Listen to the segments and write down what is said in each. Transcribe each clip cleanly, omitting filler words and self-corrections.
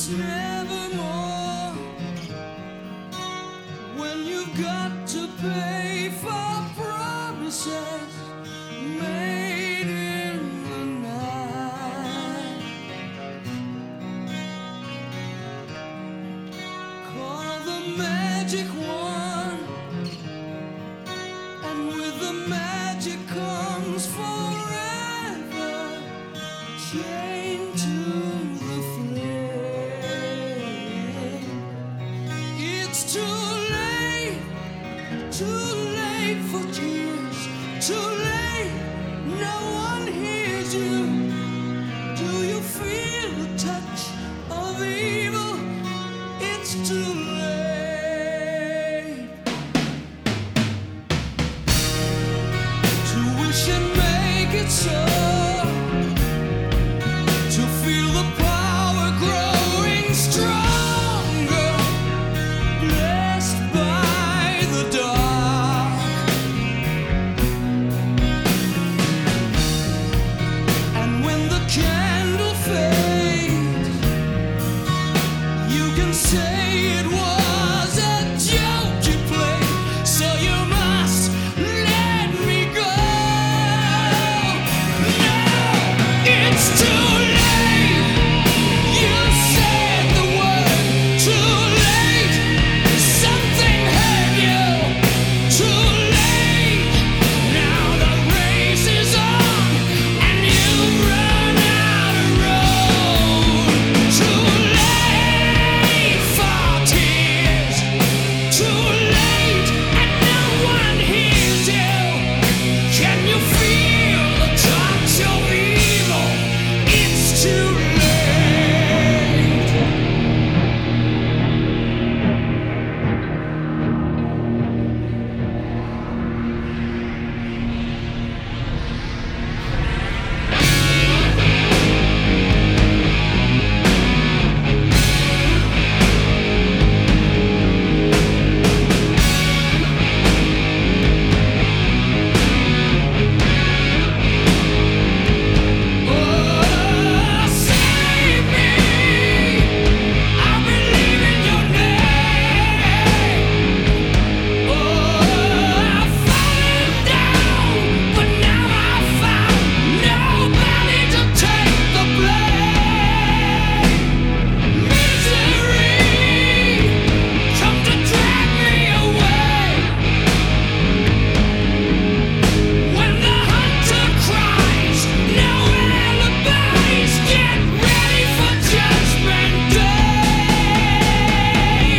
it's never more when you've got to pay for promises made in the night. Call the magic wand, and with the magic comes forever chained to the flame. It's too late for tears, too late, no one hears you. Do you feel the touch of evil? It's too late to wish and make it so, to feel the power growing stronger, blessed by the dark. And when the candle fades, you can say it was a joke you played, so you must let me go. No, it's too late. You said the word too late. Something hurt you. Too late. Now the race is on, and you've run out of road. Too late for tears. Too late, and no one hears you. Can you feel the touch of evil? It's too late. Oh, save me. I believe in your name. Oh, I've fallen down, but now I've found nobody to take the blame. Misery, come to drag me away. When the hunter cries, no alibis, get ready for Judgment Day.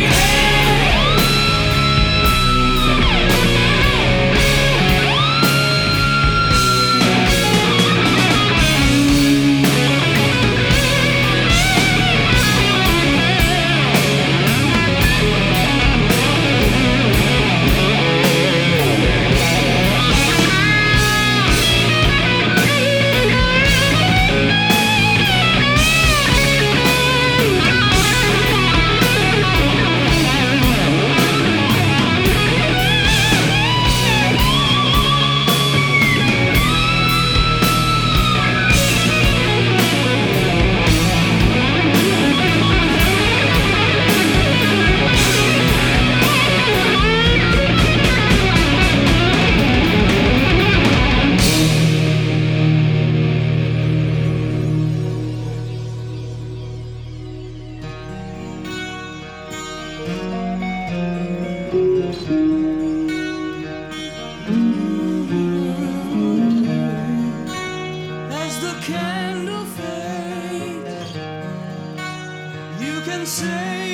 As the candle fades, you can say